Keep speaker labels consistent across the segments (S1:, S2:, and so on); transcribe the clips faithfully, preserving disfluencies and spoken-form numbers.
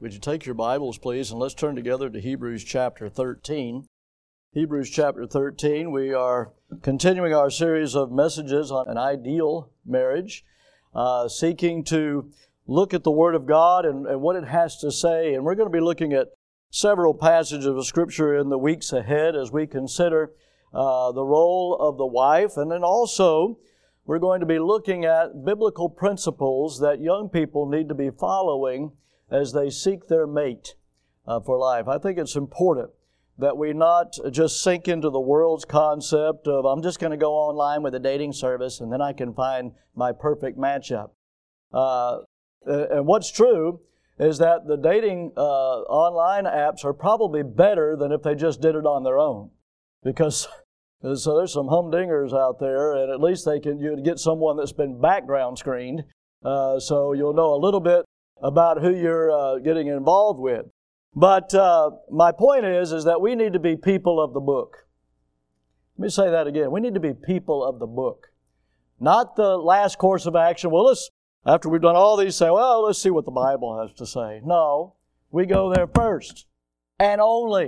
S1: Would you take your Bibles, please, and let's turn together to Hebrews chapter thirteen. Hebrews chapter thirteen, we are continuing our series of messages on an ideal marriage, uh, seeking to look at the Word of God and, and what it has to say. And we're going to be looking at several passages of Scripture in the weeks ahead as we consider uh, the role of the wife. And then also, we're going to be looking at biblical principles that young people need to be following as they seek their mate uh, for life. I think it's important that we not just sink into the world's concept of, I'm just going to go online with a dating service and then I can find my perfect matchup. Uh, and what's true is that the dating uh, online apps are probably better than if they just did it on their own. Because so there's some humdingers out there, and at least they can you get someone that's been background screened, uh, so you'll know a little bit about who you're uh, getting involved with. But uh, my point is, is that we need to be people of the book. Let me say that again. We need to be people of the book. Not the last course of action. Well, let's, after we've done all these, say, well, let's see what the Bible has to say. No, we go there first and only,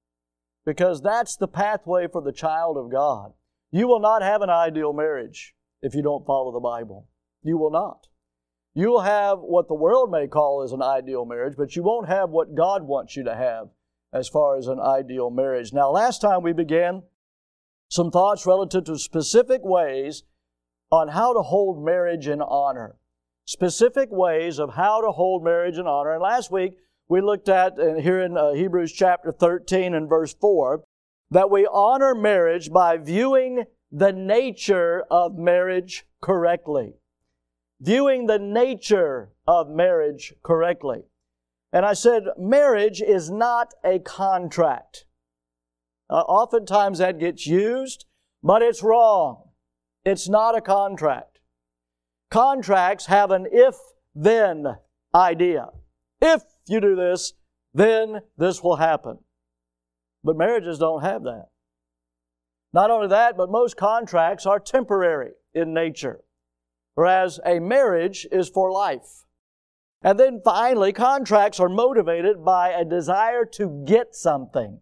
S1: because that's the pathway for the child of God. You will not have an ideal marriage if you don't follow the Bible. You will not. You will have what the world may call as an ideal marriage, but you won't have what God wants you to have as far as an ideal marriage. Now, last time we began some thoughts relative to specific ways on how to hold marriage in honor. Specific ways of how to hold marriage in honor. And last week, we looked at, uh, here in uh, Hebrews chapter thirteen and verse four, that we honor marriage by viewing the nature of marriage correctly. Viewing the nature of marriage correctly. And I said, marriage is not a contract. Uh, oftentimes that gets used, but it's wrong. It's not a contract. Contracts have an if-then idea. If you do this, then this will happen. But marriages don't have that. Not only that, but most contracts are temporary in nature, whereas a marriage is for life. And then finally, contracts are motivated by a desire to get something.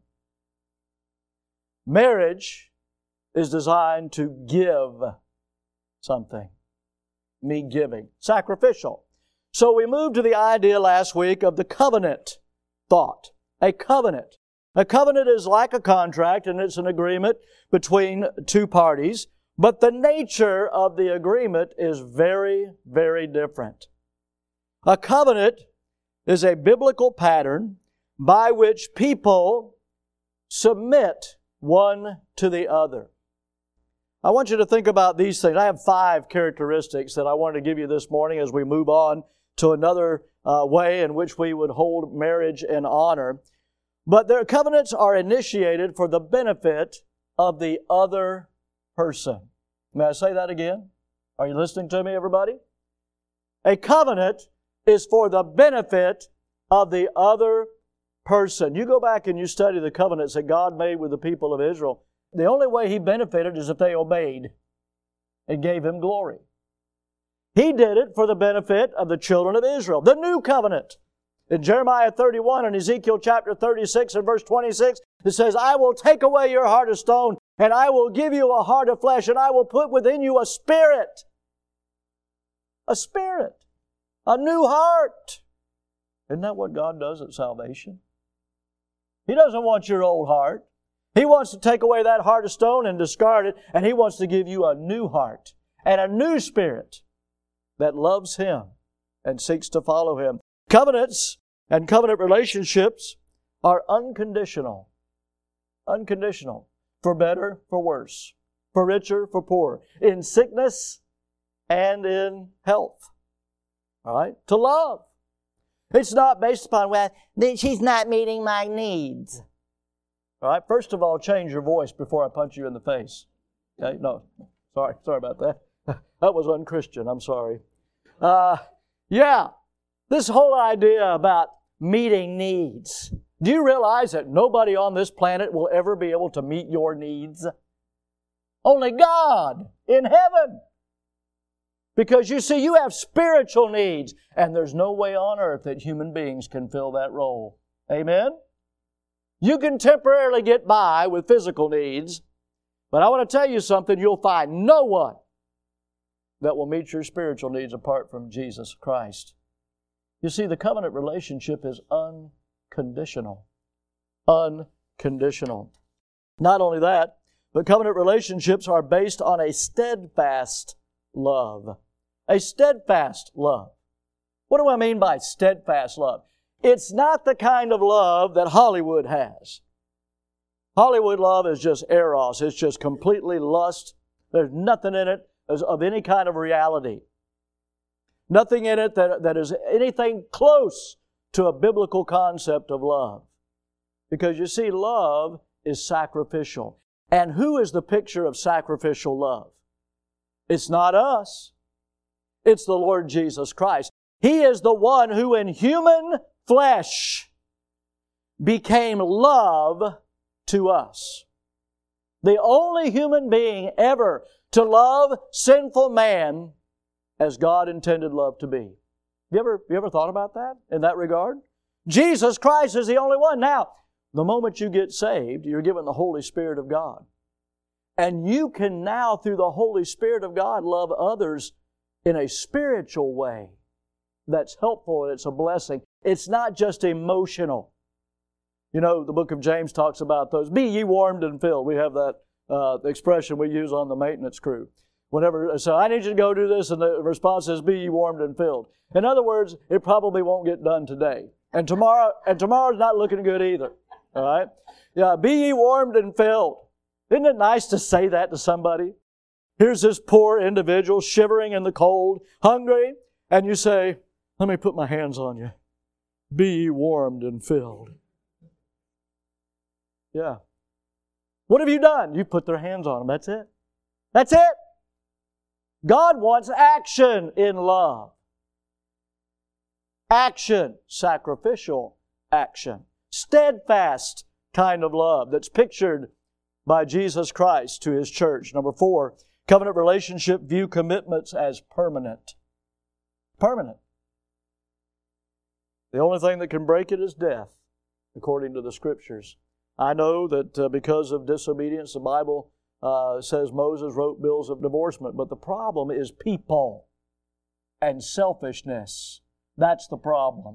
S1: Marriage is designed to give something. Me giving. Sacrificial. So we moved to the idea last week of the covenant thought. A covenant. A covenant is like a contract, and it's an agreement between two parties. But the nature of the agreement is very, very different. A covenant is a biblical pattern by which people submit one to the other. I want you to think about these things. I have five characteristics that I want to give you this morning as we move on to another uh, way in which we would hold marriage in honor. But their covenants are initiated for the benefit of the other person. May I say that again? Are you listening to me, everybody? A covenant is for the benefit of the other person. You go back and you study the covenants that God made with the people of Israel. The only way He benefited is if they obeyed and gave Him glory. He did it for the benefit of the children of Israel. The new covenant. In Jeremiah thirty-one and Ezekiel chapter thirty-six and verse twenty-six, it says, I will take away your heart of stone, and I will give you a heart of flesh, and I will put within you a spirit. A spirit. A new heart. Isn't that what God does at salvation? He doesn't want your old heart. He wants to take away that heart of stone and discard it, and He wants to give you a new heart and a new spirit that loves Him and seeks to follow Him. Covenants and covenant relationships are unconditional. Unconditional. For better, for worse. For richer, for poorer. In sickness and in health. All right? To love. It's not based upon, well, she's not meeting my needs. All right? First of all, change your voice before I punch you in the face. Okay? No. Sorry. Sorry about that. That was unchristian. I'm sorry. Uh, yeah. This whole idea about meeting needs. Do you realize that nobody on this planet will ever be able to meet your needs? Only God in heaven. Because you see, you have spiritual needs, and there's no way on earth that human beings can fill that role. Amen? You can temporarily get by with physical needs, but I want to tell you something, you'll find no one that will meet your spiritual needs apart from Jesus Christ. You see, the covenant relationship is unconditional. Unconditional. Not only that, but covenant relationships are based on a steadfast love. A steadfast love. What do I mean by steadfast love? It's not the kind of love that Hollywood has. Hollywood love is just eros. It's just completely lust. There's nothing in it of any kind of reality. Nothing in it that, that is anything close to a biblical concept of love. Because you see, love is sacrificial. And who is the picture of sacrificial love? It's not us. It's the Lord Jesus Christ. He is the one who in human flesh became love to us. The only human being ever to love sinful man as God intended love to be. You ever, you ever thought about that in that regard? Jesus Christ is the only one. Now, the moment you get saved, you're given the Holy Spirit of God. And you can now, through the Holy Spirit of God, love others in a spiritual way that's helpful and it's a blessing. It's not just emotional. You know, the book of James talks about those. Be ye warmed and filled. We have that uh, expression we use on the maintenance crew. Whenever, so I need you to go do this, and the response is, be ye warmed and filled. In other words, it probably won't get done today. And tomorrow, and tomorrow's not looking good either. All right? Yeah, be ye warmed and filled. Isn't it nice to say that to somebody? Here's this poor individual shivering in the cold, hungry, and you say, let me put my hands on you. Be ye warmed and filled. Yeah. What have you done? You put their hands on them. That's it. That's it. God wants action in love. Action, sacrificial action. Steadfast kind of love that's pictured by Jesus Christ to His church. Number four, covenant relationship view commitments as permanent. Permanent. The only thing that can break it is death, according to the Scriptures. I know that uh, because of disobedience, the Bible uh, says Moses wrote bills of divorcement, but the problem is people and selfishness. That's the problem.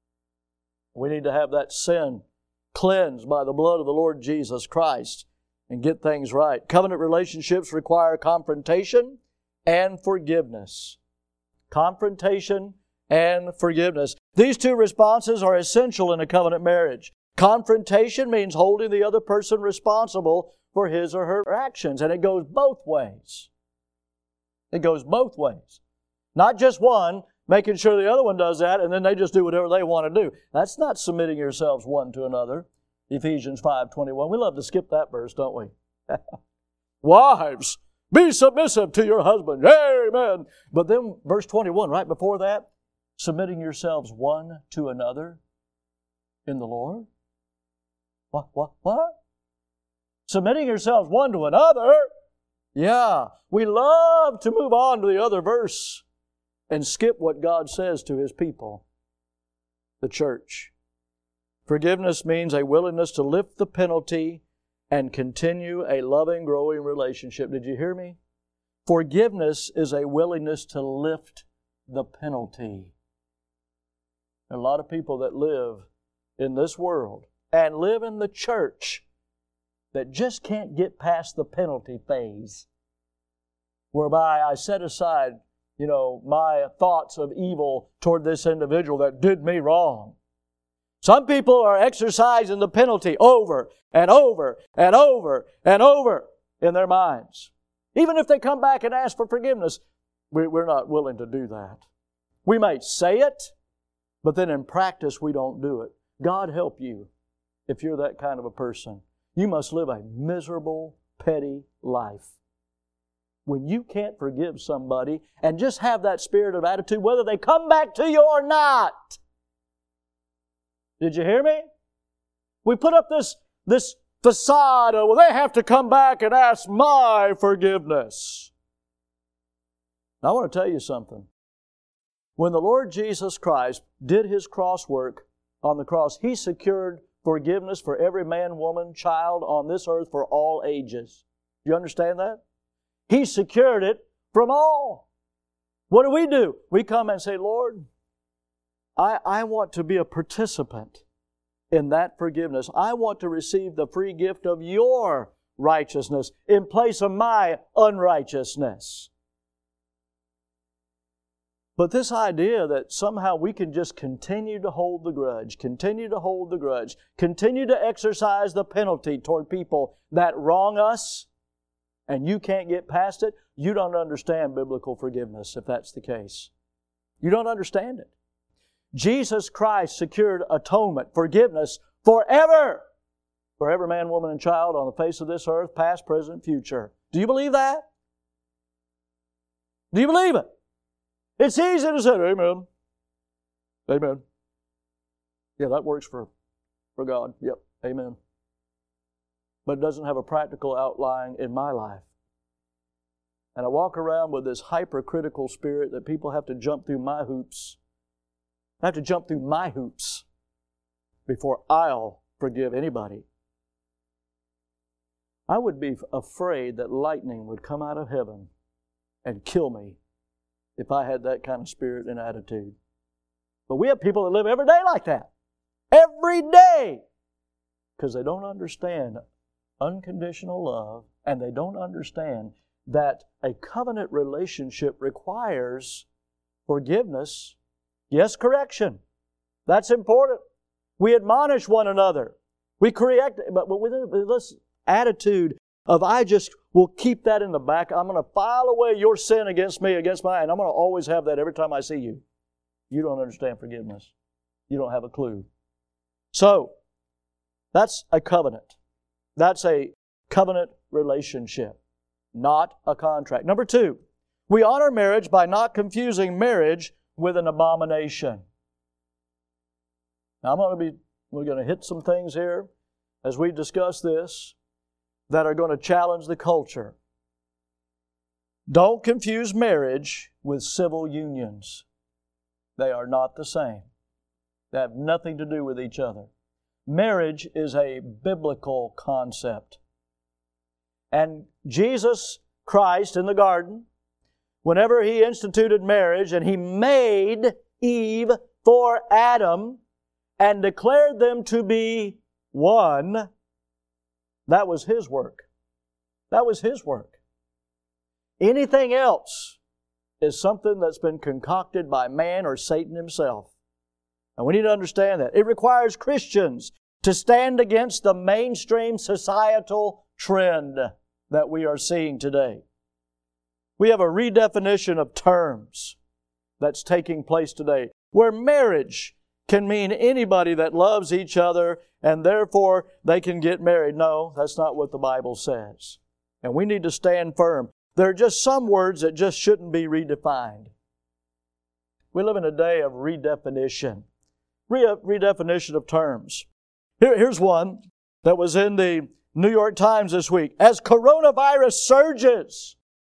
S1: We need to have that sin cleansed by the blood of the Lord Jesus Christ and get things right. Covenant relationships require confrontation and forgiveness. Confrontation and forgiveness. These two responses are essential in a covenant marriage. Confrontation means holding the other person responsible for his or her actions, and it goes both ways. It goes both ways. Not just one, making sure the other one does that, and then they just do whatever they want to do. That's not submitting yourselves one to another. Ephesians five twenty-one. We love to skip that verse, don't we? Wives, be submissive to your husband. Amen. But then verse twenty-one, right before that, submitting yourselves one to another in the Lord. What, what, what? Submitting yourselves one to another? Yeah, we love to move on to the other verse and skip what God says to His people, the church. Forgiveness means a willingness to lift the penalty and continue a loving, growing relationship. Did you hear me? Forgiveness is a willingness to lift the penalty. There are a lot of people that live in this world and live in the church that just can't get past the penalty phase, whereby I set aside, you know, my thoughts of evil toward this individual that did me wrong. Some people are exercising the penalty over and over and over and over in their minds. Even if they come back and ask for forgiveness, we're not willing to do that. We may say it, but then in practice we don't do it. God help you if you're that kind of a person. You must live a miserable, petty life. When you can't forgive somebody and just have that spirit of attitude, whether they come back to you or not. Did you hear me? We put up this, this facade of, well, they have to come back and ask my forgiveness. Now, I want to tell you something. When the Lord Jesus Christ did His cross work on the cross, He secured forgiveness for every man, woman, child on this earth for all ages. Do you understand that? He secured it from all. What do we do? We come and say, Lord, I, I want to be a participant in that forgiveness. I want to receive the free gift of Your righteousness in place of my unrighteousness. But this idea that somehow we can just continue to hold the grudge, continue to hold the grudge, continue to exercise the penalty toward people that wrong us, and you can't get past it, you don't understand biblical forgiveness if that's the case. You don't understand it. Jesus Christ secured atonement, forgiveness, forever for every man, woman, and child on the face of this earth, past, present, future. Do you believe that? Do you believe it? It's easy to say, amen. Amen. Yeah, that works for, for God. Yep, amen. But it doesn't have a practical outline in my life. And I walk around with this hypercritical spirit that people have to jump through my hoops. I have to jump through my hoops before I'll forgive anybody. I would be afraid that lightning would come out of heaven and kill me if I had that kind of spirit and attitude. But we have people that live every day like that. Every day! Because they don't understand unconditional love, and they don't understand that a covenant relationship requires forgiveness. Yes, correction. That's important. We admonish one another. We correct, but with this attitude of I just will keep that in the back. I'm going to file away your sin against me, against mine, and I'm going to always have that every time I see you. You don't understand forgiveness. You don't have a clue. So, that's a covenant. That's a covenant relationship, not a contract. Number two, we honor marriage by not confusing marriage with an abomination. Now, I'm going to be, we're going to hit some things here as we discuss this that are going to challenge the culture. Don't confuse marriage with civil unions. They are not the same. They have nothing to do with each other. Marriage is a biblical concept. And Jesus Christ in the garden, whenever He instituted marriage and He made Eve for Adam and declared them to be one, that was His work. That was His work. Anything else is something that's been concocted by man or Satan himself. And we need to understand that. It requires Christians to stand against the mainstream societal trend that we are seeing today. We have a redefinition of terms that's taking place today, where marriage can mean anybody that loves each other and therefore they can get married. No, that's not what the Bible says. And we need to stand firm. There are just some words that just shouldn't be redefined. We live in a day of redefinition. Re- redefinition of terms. Here, here's one that was in the New York Times this week. As coronavirus surges.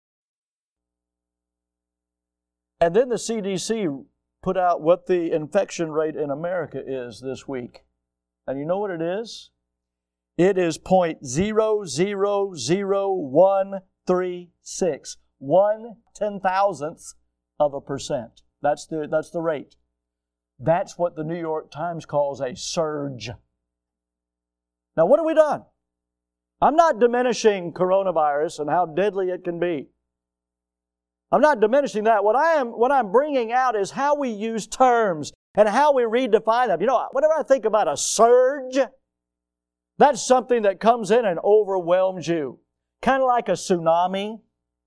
S1: And then the C D C put out what the infection rate in America is this week. And you know what it is? It is zero point zero zero zero one three six. One ten thousandth of a percent. That's the, that's the rate. That's what the New York Times calls a surge. Now, what have we done? I'm not diminishing coronavirus and how deadly it can be. I'm not diminishing that. What I am, what I'm bringing out is how we use terms and how we redefine them. You know, whenever I think about a surge, that's something that comes in and overwhelms you. Kind of like a tsunami.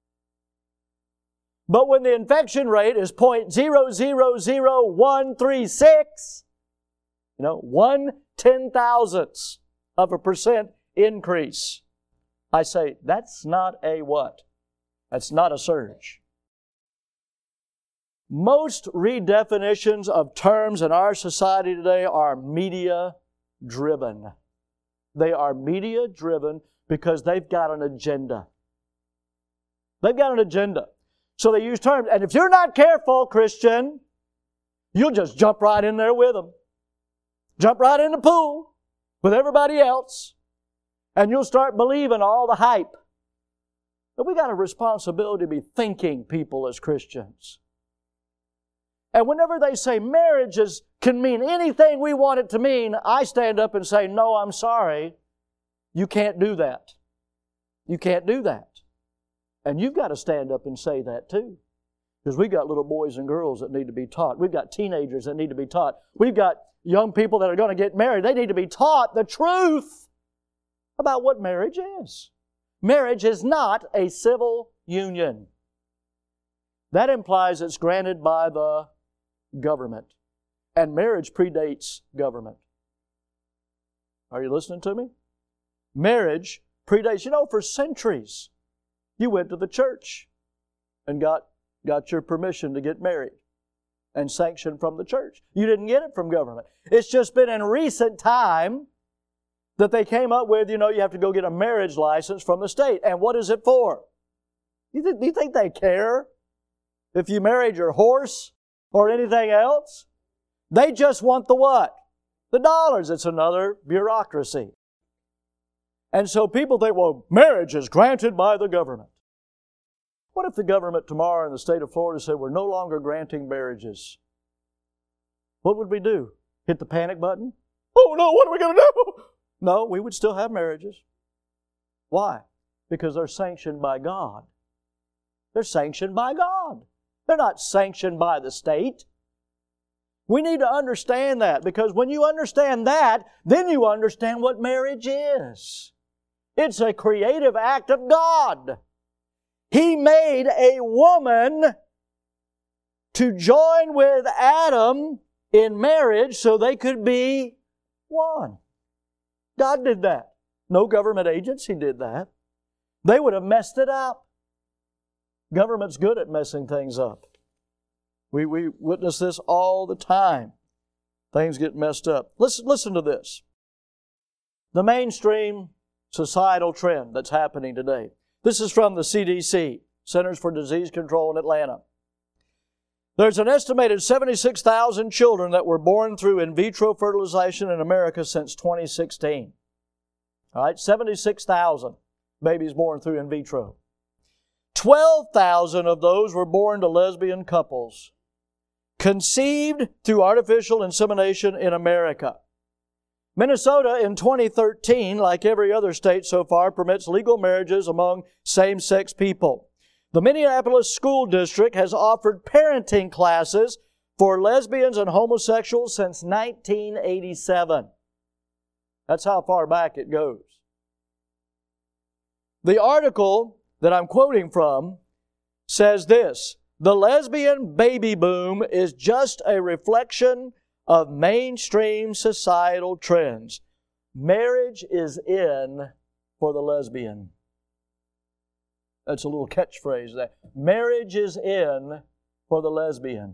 S1: But when the infection rate is zero point zero zero zero one three six, you know, one ten thousandths of a percent increase, I say, that's not a what? That's not a surge. Most redefinitions of terms in our society today are media-driven. They are media-driven because they've got an agenda. They've got an agenda. So they use terms. And if you're not careful, Christian, you'll just jump right in there with them. Jump right in the pool with everybody else. And you'll start believing all the hype. But we got a responsibility to be thinking people as Christians. And whenever they say marriages can mean anything we want it to mean, I stand up and say, no, I'm sorry. You can't do that. You can't do that. And you've got to stand up and say that too. Because we've got little boys and girls that need to be taught. We've got teenagers that need to be taught. We've got young people that are going to get married. They need to be taught the truth about what marriage is. Marriage is not a civil union. That implies it's granted by the government. And marriage predates government. Are you listening to me? Marriage predates. You know, for centuries, you went to the church and got, got your permission to get married and sanctioned from the church. You didn't get it from government. It's just been in recent time that they came up with, you know, you have to go get a marriage license from the state. And what is it for? You th- do you think they care if you married your horse or anything else? They just want the what? The dollars. It's another bureaucracy. And so people think, well, marriage is granted by the government. What if the government tomorrow in the state of Florida said, we're no longer granting marriages? What would we do? Hit the panic button? Oh no, what are we going to do? No, we would still have marriages. Why? Because they're sanctioned by God. They're sanctioned by God. They're not sanctioned by the state. We need to understand that, because when you understand that, then you understand what marriage is. It's a creative act of God. He made a woman to join with Adam in marriage so they could be one. God did that. No government agency did that. They would have messed it up. Government's good at messing things up. We, we witness this all the time. Things get messed up. Listen, listen to this. The mainstream societal trend that's happening today. This is from the C D C, Centers for Disease Control in Atlanta. There's an estimated seventy-six thousand children that were born through in vitro fertilization in America since twenty sixteen. All right, seventy-six thousand babies born through in vitro. twelve thousand of those were born to lesbian couples, conceived through artificial insemination in America. Minnesota in twenty thirteen, like every other state so far, permits legal marriages among same-sex people. The Minneapolis School District has offered parenting classes for lesbians and homosexuals since nineteen eighty-seven. That's how far back it goes. The article that I'm quoting from says this: the lesbian baby boom is just a reflection of mainstream societal trends. Marriage is in for the lesbian. That's a little catchphrase there. Marriage is in for the lesbian.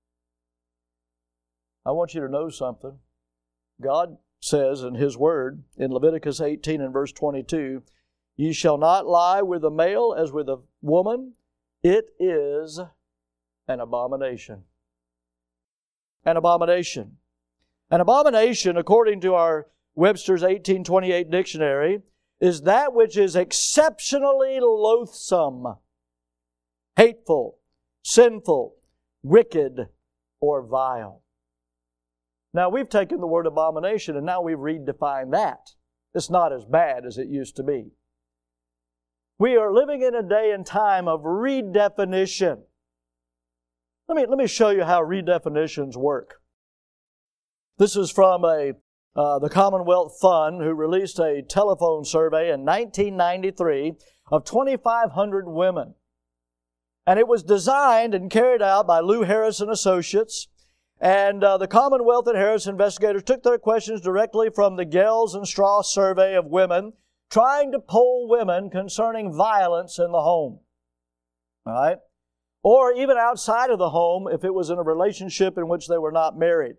S1: I want you to know something. God says in His Word, in Leviticus eighteen and verse twenty-two, ye shall not lie with a male as with a woman. It is an abomination. An abomination. An abomination, according to our Webster's eighteen twenty-eight dictionary, is that which is exceptionally loathsome, hateful, sinful, wicked, or vile. Now, we've taken the word abomination and now we've redefined that. It's not as bad as it used to be. We are living in a day and time of redefinition. Let me, let me show you how redefinitions work. This is from a, uh, the Commonwealth Fund, who released a telephone survey in nineteen ninety-three of twenty-five hundred women. And it was designed and carried out by Lou Harris and Associates. And uh, the Commonwealth and Harris investigators took their questions directly from the Gels and Strauss survey of women, trying to poll women concerning violence in the home. All right? Or even outside of the home if it was in a relationship in which they were not married.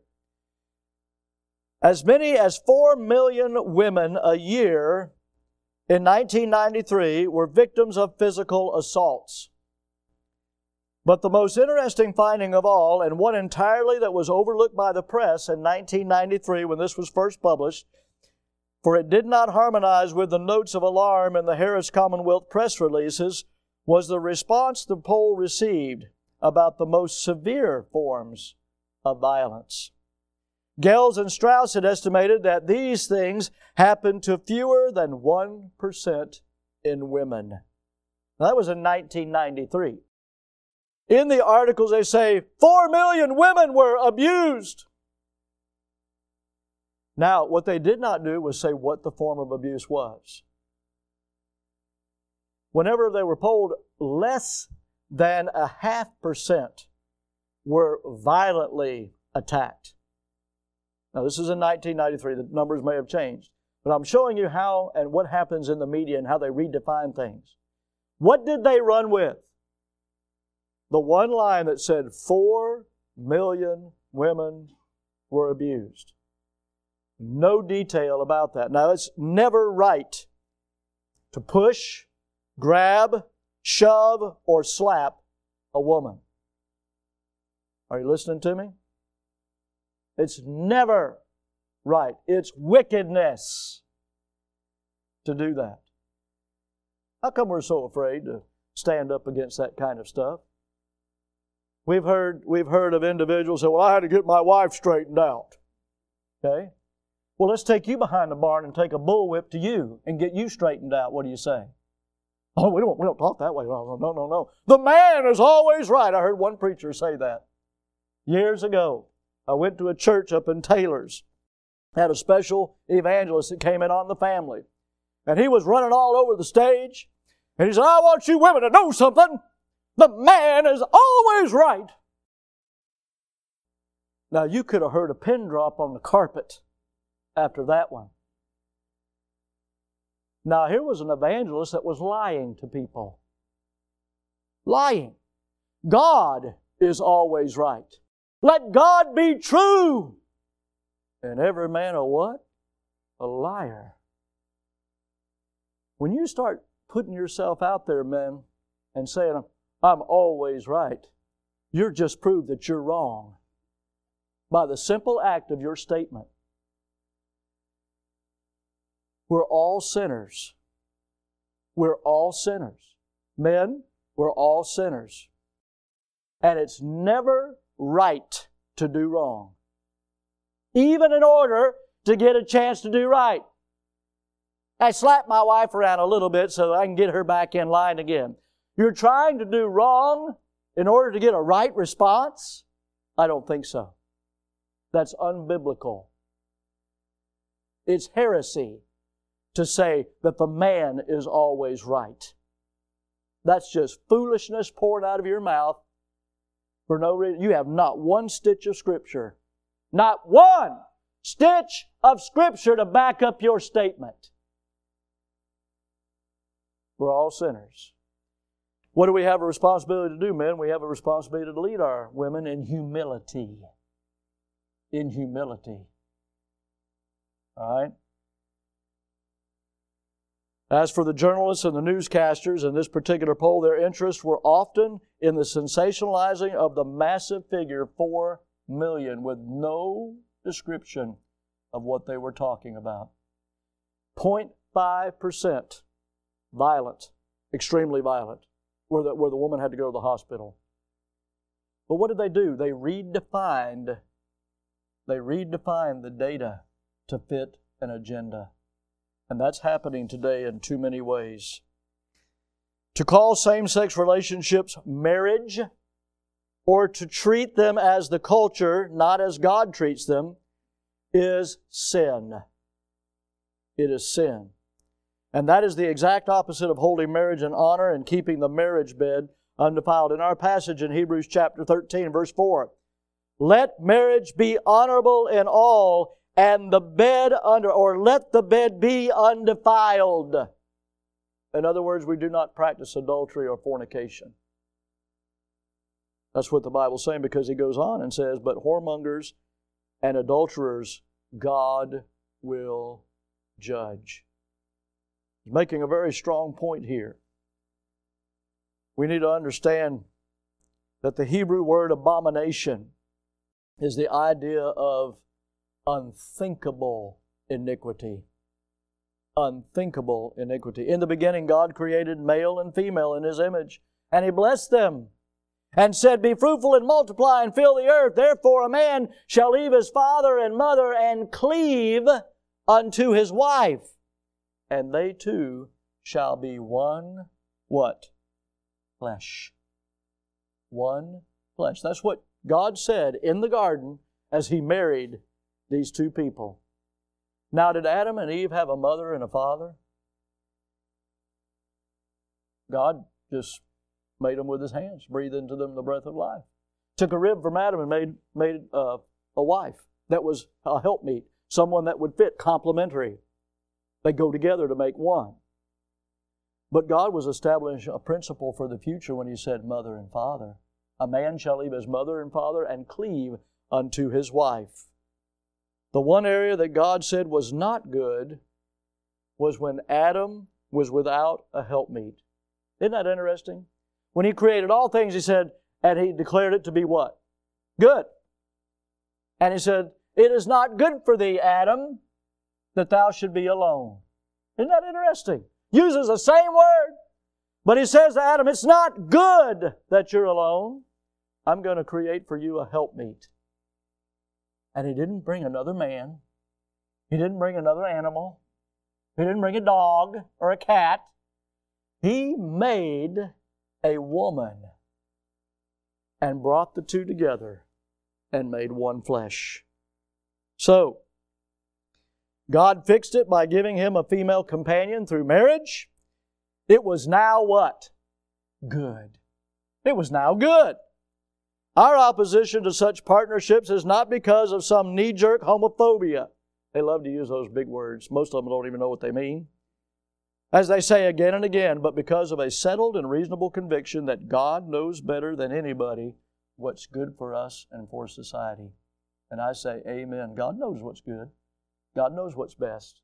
S1: As many as four million women a year in nineteen ninety-three were victims of physical assaults. But the most interesting finding of all, and one entirely that was overlooked by the press in nineteen ninety-three when this was first published, for it did not harmonize with the notes of alarm in the Harris Commonwealth press releases, was the response the poll received about the most severe forms of violence. Gels and Strauss had estimated that these things happen to fewer than one percent in women. Now, that was in nineteen ninety-three. In the articles they say four million women were abused. Now, what they did not do was say what the form of abuse was. Whenever they were polled, less than a half percent were violently attacked. Now, this is in nineteen ninety-three. The numbers may have changed. But I'm showing you how and what happens in the media and how they redefine things. What did they run with? The one line that said four million women were abused. No detail about that. Now, it's never right to push, grab, shove, or slap a woman. Are you listening to me? It's never right. It's wickedness to do that. How come we're so afraid to stand up against that kind of stuff? We've heard, we've heard of individuals say, well, I had to get my wife straightened out. Okay? Well, let's take you behind the barn and take a bullwhip to you and get you straightened out. What do you say? Oh, we don't, we don't talk that way. No, no, no, no. The man is always right. I heard one preacher say that years ago. I went to a church up in Taylor's. Had a special evangelist that came in on the family. And he was running all over the stage. And he said, I want you women to know something. The man is always right. Now, you could have heard a pin drop on the carpet after that one. Now, here was an evangelist that was lying to people. Lying. God is always right. Let God be true. And every man a what? A liar. When you start putting yourself out there, men, and saying, I'm always right, you're just proved that you're wrong by the simple act of your statement. We're all sinners. We're all sinners. Men, we're all sinners. And it's never right to do wrong, even in order to get a chance to do right. I slap my wife around a little bit so that I can get her back in line again. You're trying to do wrong in order to get a right response? I don't think so. That's unbiblical. It's heresy to say that the man is always right. That's just foolishness poured out of your mouth for no reason. You have not one stitch of Scripture. Not one stitch of Scripture to back up your statement. We're all sinners. What do we have a responsibility to do, men? We have a responsibility to lead our women in humility. In humility. All right? As for the journalists and the newscasters in this particular poll, their interests were often in the sensationalizing of the massive figure four million with no description of what they were talking about. zero point five percent violent, extremely violent, where the, where the woman had to go to the hospital. But what did they do? They redefined, they redefined the data to fit an agenda. And that's happening today in too many ways. To call same-sex relationships marriage, or to treat them as the culture, not as God treats them, is sin. It is sin. And that is the exact opposite of holding marriage in honor and keeping the marriage bed undefiled. In our passage in Hebrews chapter thirteen, verse four, let marriage be honorable in all, and the bed under, or let the bed be undefiled. In other words, we do not practice adultery or fornication. That's what the Bible's saying, because he goes on and says, but whoremongers and adulterers God will judge. He's making a very strong point here. We need to understand that the Hebrew word abomination is the idea of unthinkable iniquity. Unthinkable iniquity. In the beginning, God created male and female in His image, and He blessed them, and said, "Be fruitful and multiply and fill the earth. Therefore a man shall leave his father and mother and cleave unto his wife, and they two shall be one," what? Flesh. One flesh. That's what God said in the garden as He married these two people. Now, did Adam and Eve have a mother and a father? God just made them with His hands, breathed into them the breath of life. Took a rib from Adam and made, made uh, a wife that was a helpmeet, someone that would fit, complementary. They go together to make one. But God was establishing a principle for the future when He said mother and father. A man shall leave his mother and father and cleave unto his wife. The one area that God said was not good was when Adam was without a helpmeet. Isn't that interesting? When He created all things, He said, and He declared it to be what? Good. And He said, "It is not good for thee, Adam, that thou should be alone." Isn't that interesting? Uses the same word, but He says to Adam, "It's not good that you're alone. I'm going to create for you a helpmeet." And He didn't bring another man. He didn't bring another animal. He didn't bring a dog or a cat. He made a woman and brought the two together and made one flesh. So, God fixed it by giving him a female companion through marriage. It was now what? Good. It was now good. Our opposition to such partnerships is not because of some knee-jerk homophobia. They love to use those big words. Most of them don't even know what they mean. As they say again and again, but because of a settled and reasonable conviction that God knows better than anybody what's good for us and for society. And I say, amen. God knows what's good. God knows what's best.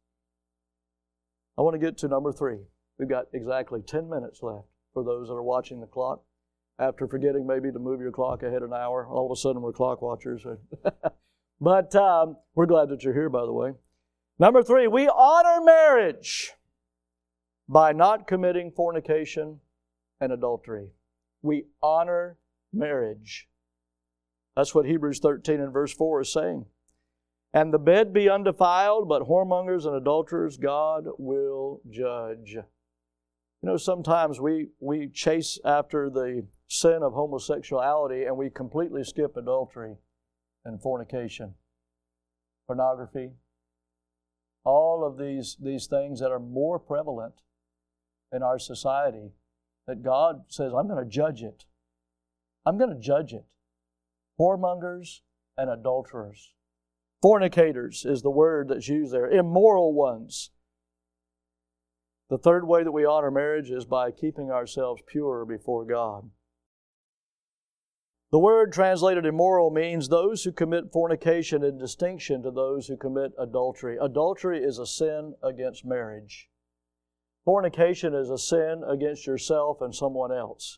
S1: I want to get to number three. We've got exactly ten minutes left for those that are watching the clock. After forgetting maybe to move your clock ahead an hour, all of a sudden we're clock watchers. But um, we're glad that you're here, by the way. Number three, we honor marriage by not committing fornication and adultery. We honor marriage. That's what Hebrews thirteen and verse four is saying. And the bed be undefiled, but whoremongers and adulterers God will judge. You know, sometimes we, we chase after the sin of homosexuality and we completely skip adultery and fornication, pornography, all of these, these things that are more prevalent in our society that God says, I'm going to judge it. I'm going to judge it. Whoremongers and adulterers. Fornicators is the word that's used there. Immoral ones. The third way that we honor marriage is by keeping ourselves pure before God. The word translated immoral means those who commit fornication in distinction to those who commit adultery. Adultery is a sin against marriage. Fornication is a sin against yourself and someone else.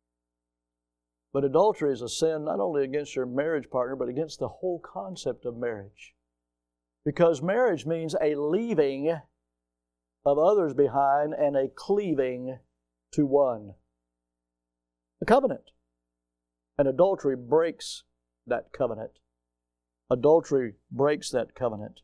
S1: But adultery is a sin not only against your marriage partner, but against the whole concept of marriage. Because marriage means a leaving of others behind and a cleaving to one. A covenant. And adultery breaks that covenant. Adultery breaks that covenant.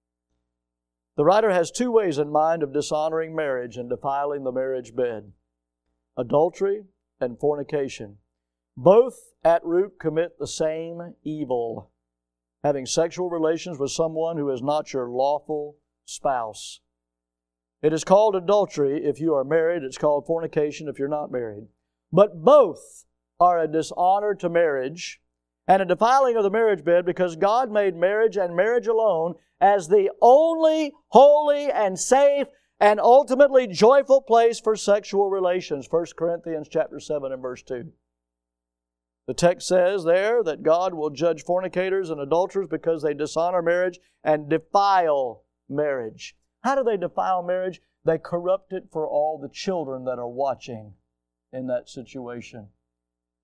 S1: The writer has two ways in mind of dishonoring marriage and defiling the marriage bed. Adultery and fornication. Both at root commit the same evil. Having sexual relations with someone who is not your lawful spouse. It is called adultery if you are married. It's called fornication if you're not married. But both are a dishonor to marriage and a defiling of the marriage bed because God made marriage and marriage alone as the only holy and safe and ultimately joyful place for sexual relations. First Corinthians chapter seven and verse two. The text says there that God will judge fornicators and adulterers because they dishonor marriage and defile marriage. How do they defile marriage? They corrupt it for all the children that are watching in that situation.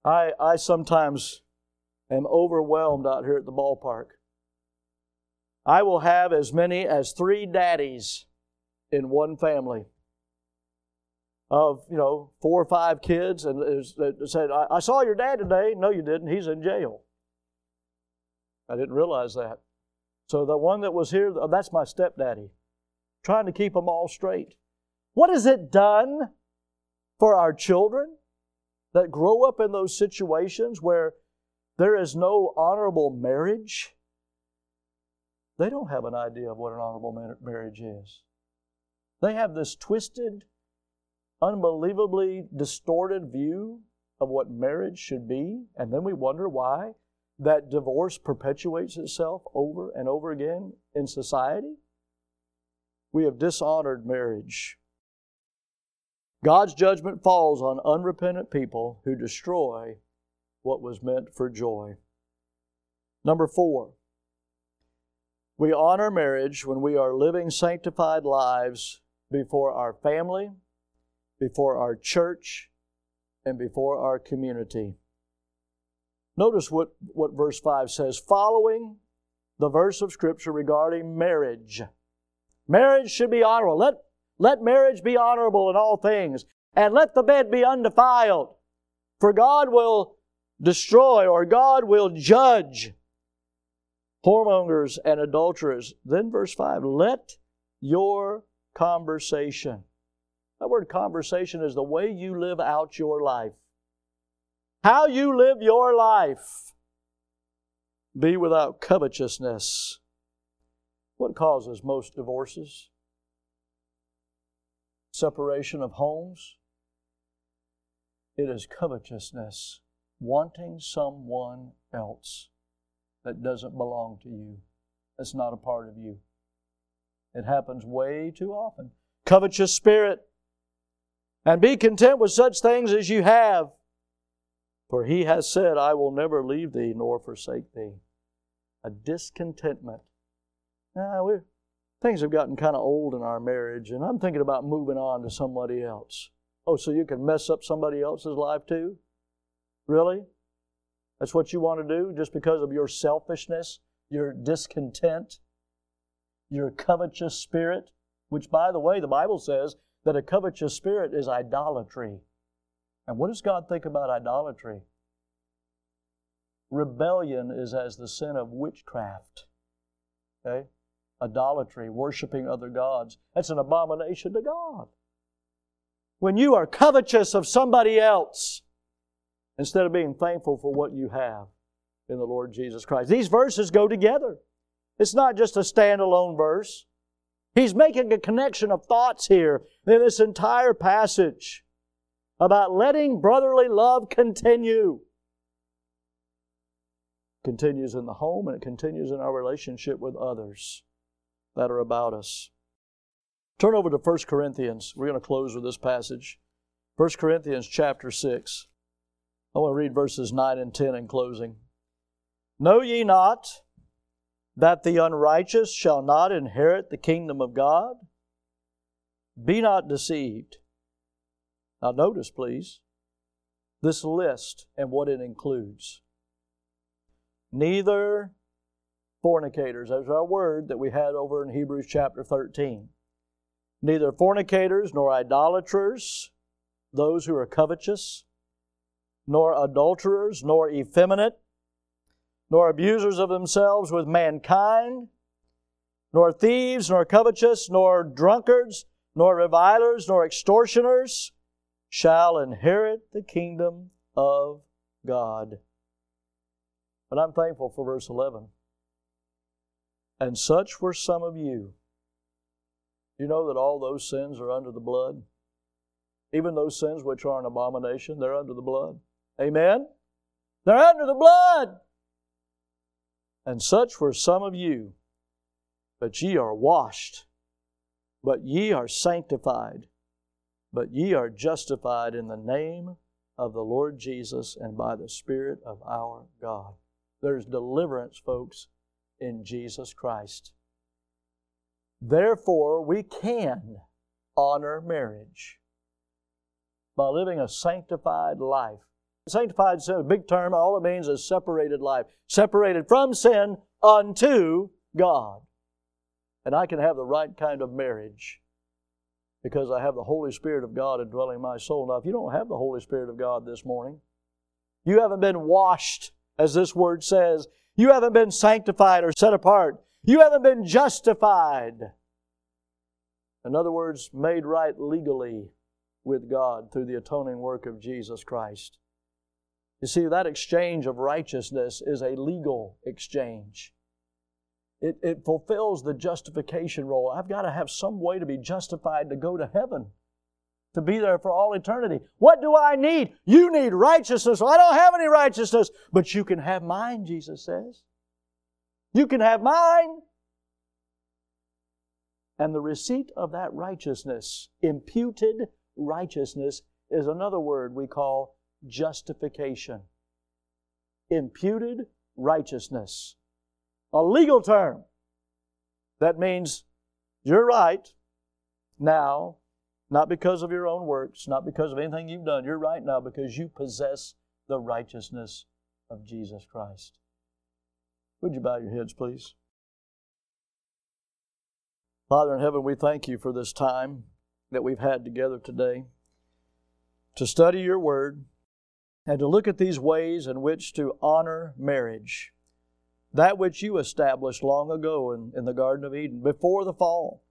S1: I, I sometimes am overwhelmed out here at the ballpark. I will have as many as three daddies in one family of, you know, four or five kids, and it said, I, I saw your dad today. No, you didn't. He's in jail. I didn't realize that. So the one that was here, that's my stepdaddy, trying to keep them all straight. What has it done for our children that grow up in those situations where there is no honorable marriage? They don't have an idea of what an honorable marriage is. They have this twisted, unbelievably distorted view of what marriage should be, and then we wonder why that divorce perpetuates itself over and over again in society. We have dishonored marriage. God's judgment falls on unrepentant people who destroy what was meant for joy. Number four, we honor marriage when we are living sanctified lives before our family, before our church, and before our community. Notice what, what verse five says, following the verse of Scripture regarding marriage. Marriage should be honorable. Let, let marriage be honorable in all things, and let the bed be undefiled. For God will destroy, or God will judge whoremongers and adulterers. Then verse five, let your conversation. That word conversation is the way you live out your life. How you live your life. Be without covetousness. What causes most divorces? Separation of homes. It is covetousness, wanting someone else that doesn't belong to you, that's not a part of you. It happens way too often. Covetous spirit. And be content with such things as you have. For He has said, I will never leave thee nor forsake thee. A discontentment. Now, we're, things have gotten kind of old in our marriage, and I'm thinking about moving on to somebody else. Oh, so you can mess up somebody else's life too? Really? That's what you want to do just because of your selfishness, your discontent, your covetous spirit? Which, by the way, the Bible says that a covetous spirit is idolatry. And what does God think about idolatry? Rebellion is as the sin of witchcraft. Okay? Idolatry, worshiping other gods. That's an abomination to God. When you are covetous of somebody else, instead of being thankful for what you have in the Lord Jesus Christ. These verses go together. It's not just a standalone verse. He's making a connection of thoughts here in this entire passage about letting brotherly love continue. It continues in the home, and it continues in our relationship with others that are about us. Turn over to First Corinthians. We're going to close with this passage. First Corinthians chapter six. I want to read verses nine and ten in closing. Know ye not that the unrighteous shall not inherit the kingdom of God? Be not deceived. Now notice, please, this list and what it includes. Neither fornicators, that's our word that we had over in Hebrews chapter thirteen. Neither fornicators, nor idolaters, those who are covetous, nor adulterers, nor effeminate, nor abusers of themselves with mankind, nor thieves, nor covetous, nor drunkards, nor revilers, nor extortioners, shall inherit the kingdom of God. But I'm thankful for verse eleven. And such were some of you. You know that all those sins are under the blood? Even those sins which are an abomination, they're under the blood. Amen? They're under the blood. And such were some of you. But ye are washed. But ye are sanctified. But ye are justified in the name of the Lord Jesus and by the Spirit of our God. There's deliverance, folks, in Jesus Christ. Therefore, we can honor marriage by living a sanctified life Sanctified is a big term. All it means is separated life. Separated from sin unto God. And I can have the right kind of marriage because I have the Holy Spirit of God indwelling my soul. Now, if you don't have the Holy Spirit of God this morning, you haven't been washed, as this word says. You haven't been sanctified or set apart. You haven't been justified. In other words, made right legally with God through the atoning work of Jesus Christ. You see, that exchange of righteousness is a legal exchange. It, it fulfills the justification role. I've got to have some way to be justified to go to heaven, to be there for all eternity. What do I need? You need righteousness. Well, I don't have any righteousness, but you can have mine, Jesus says. You can have mine. And the receipt of that righteousness, imputed righteousness, is another word we call justification. Imputed righteousness. A legal term. That means you're right now, not because of your own works, not because of anything you've done. You're right now because you possess the righteousness of Jesus Christ. Would you bow your heads, please? Father in heaven, we thank You for this time that we've had together today to study Your Word and to look at these ways in which to honor marriage, that which You established long ago in, in the Garden of Eden, before the fall.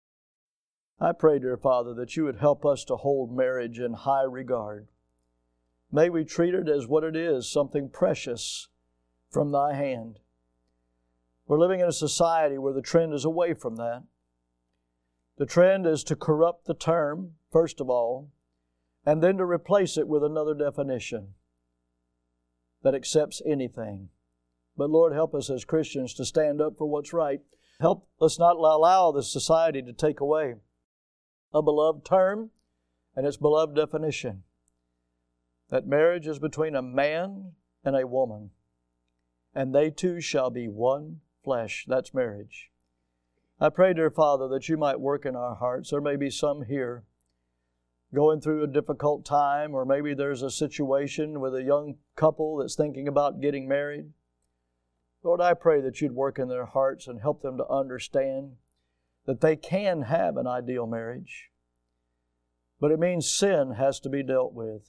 S1: I pray, dear Father, that You would help us to hold marriage in high regard. May we treat it as what it is, something precious from Thy hand. We're living in a society where the trend is away from that. The trend is to corrupt the term, first of all, and then to replace it with another definition that accepts anything. But Lord, help us as Christians to stand up for what's right. Help us not allow the society to take away a beloved term and its beloved definition, that marriage is between a man and a woman, and they two shall be one flesh. That's marriage. I pray, dear Father, that You might work in our hearts. There may be some here going through a difficult time, or maybe there's a situation with a young couple that's thinking about getting married. Lord, I pray that You'd work in their hearts and help them to understand that they can have an ideal marriage. But it means sin has to be dealt with.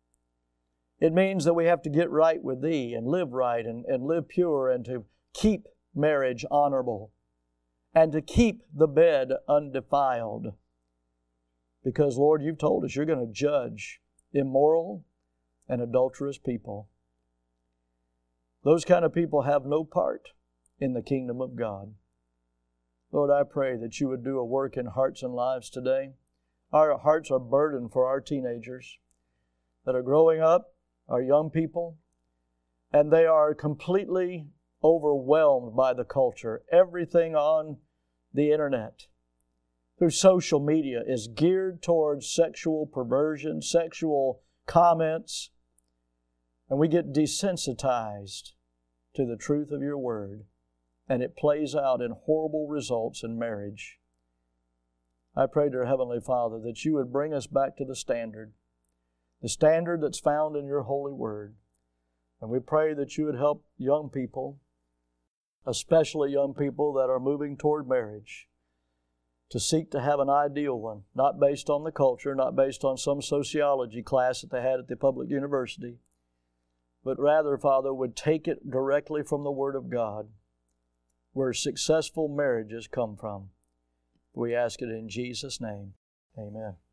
S1: It means that we have to get right with Thee and live right and, and live pure and to keep marriage honorable and to keep the bed undefiled. Because, Lord, You've told us You're going to judge immoral and adulterous people. Those kind of people have no part in the kingdom of God. Lord, I pray that You would do a work in hearts and lives today. Our hearts are burdened for our teenagers that are growing up, our young people, and they are completely overwhelmed by the culture. Everything on the internet, through social media, is geared towards sexual perversion, sexual comments, and we get desensitized to the truth of Your Word, and it plays out in horrible results in marriage. I pray, dear Heavenly Father, that You would bring us back to the standard, the standard that's found in Your holy Word. And we pray that You would help young people, especially young people that are moving toward marriage, to seek to have an ideal one, not based on the culture, not based on some sociology class that they had at the public university, but rather, Father, would take it directly from the Word of God, where successful marriages come from. We ask it in Jesus' name. Amen.